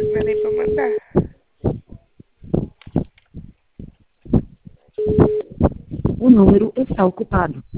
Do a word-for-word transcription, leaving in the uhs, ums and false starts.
Não é nem pra mandar. O número está ocupado.